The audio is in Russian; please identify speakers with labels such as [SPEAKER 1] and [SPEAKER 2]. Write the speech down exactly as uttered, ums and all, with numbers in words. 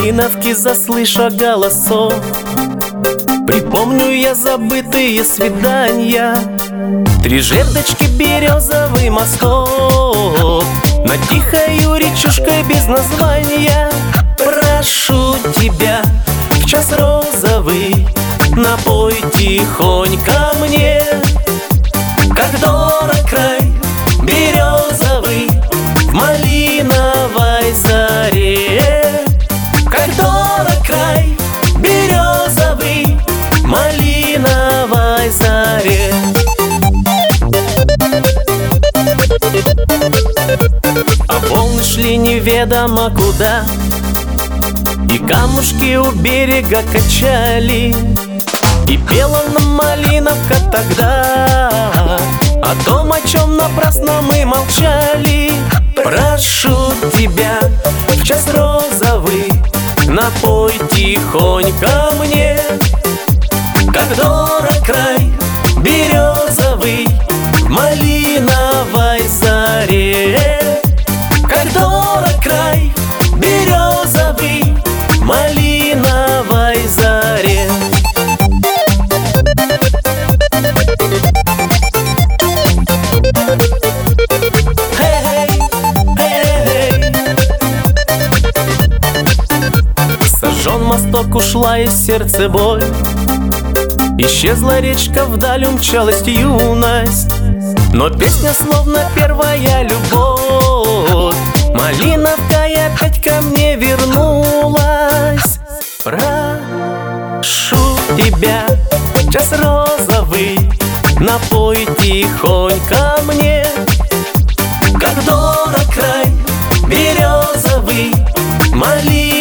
[SPEAKER 1] Малиновки заслыша голосов. Припомню я забытые свидания, три жердочки, березовый мосток, над тихою речушкой без названия. Прошу тебя в час розовый, напой тихонько мне, как дорог край березовый в малиновой заре. Как дорог край березовый в малиновой заре. А волны шли неведомо куда, и камушки у берега качали, и пела нам малиновка тогда о том, о чем напрасно мы молчали. Прошу тебя в час розовый, напой тихонько мне, как дорог край березовый в малиновой заре. Как дорог край березовый в малиновой заре. Сожжен мосток, ушла из сердца боль, исчезла речка, вдаль умчалась юность, но песня словно первая любовь. Малиновка и опять ко мне вернулась. Прошу тебя в час розовый, напой тихонько мне, как дорог край березовый в малиновой